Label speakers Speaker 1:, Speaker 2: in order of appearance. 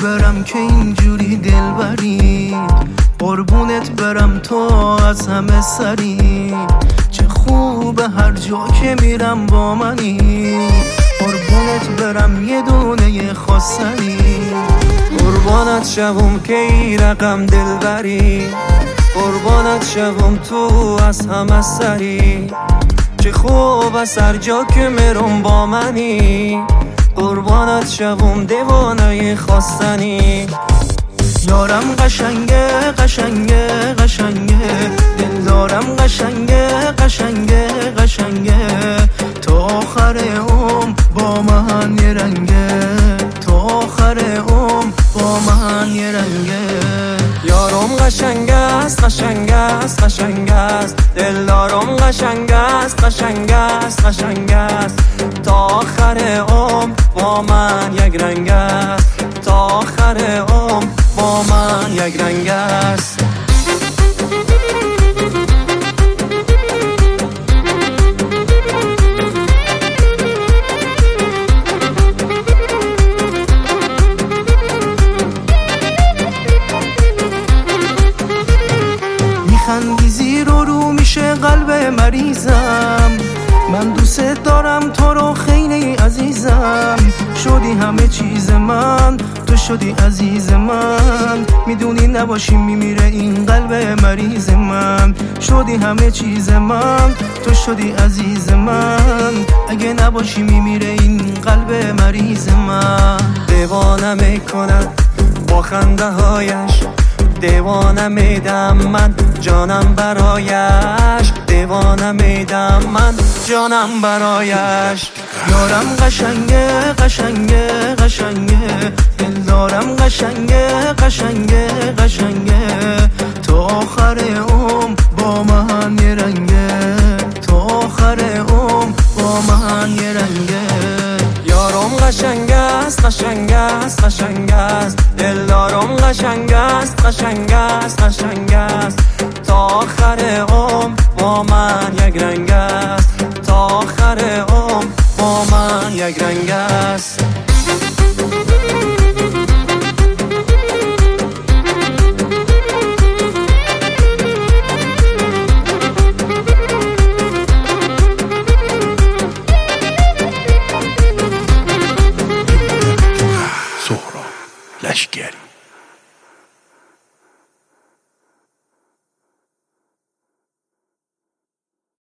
Speaker 1: برم که اینجوری دلبری، قربونت برم تو از همه سری. چه خوبه هر جا که میرم با منی، قربونت برم یه دونه خواستنی.
Speaker 2: قربانت شوم که ای رقم دلبری، قربانت شوم تو از همه سری. چه خوب از هر جا که میرم با منی، قربانت شوم دیوانه خواستنی.
Speaker 1: یارم قشنگه قشنگه قشنگه، دلدارم قشنگه قشنگه قشنگه. تا آخر عمر با من یه رنگه، تا آخر عمر با من یه رنگه.
Speaker 2: یارم قشنگ است قشنگ است قشنگ است، دلدارم قشنگ است قشنگ است قشنگ است. تا آخر عمر با من یک رنگ است، تا آخر عمر با من یک رنگ است.
Speaker 1: میخندی زیر و رو میشه قلب مریضم، من دوست دارم تو رو خیلی عزیزم. شدی همه چیز من، تو شدی عزیز من. میدونی نباشی میمیره این قلب مریض من. شدی همه چیز من، تو شدی عزیز من. اگه نباشی میمیره این قلب مریض من.
Speaker 2: دیوانه میکند با خنده هایش، دیوانه میدم من جانم برایش، دیوانه میدم من جانم برایش.
Speaker 1: یارم قشنگه قشنگه قشنگه، دلدارم قشنگه قشنگه قشنگه. تا آخر عمر با من یه رنگه، تا آخر عمر با من یه رنگه.
Speaker 2: یارم قشنگ است قشنگ است قشنگ است، دلدارم قشنگ است قشنگ است قشنگ است. تا آخر عمر با من یک رنگ است، تا آخر عمر با من یک رنگ است.
Speaker 3: سهراب لشکری.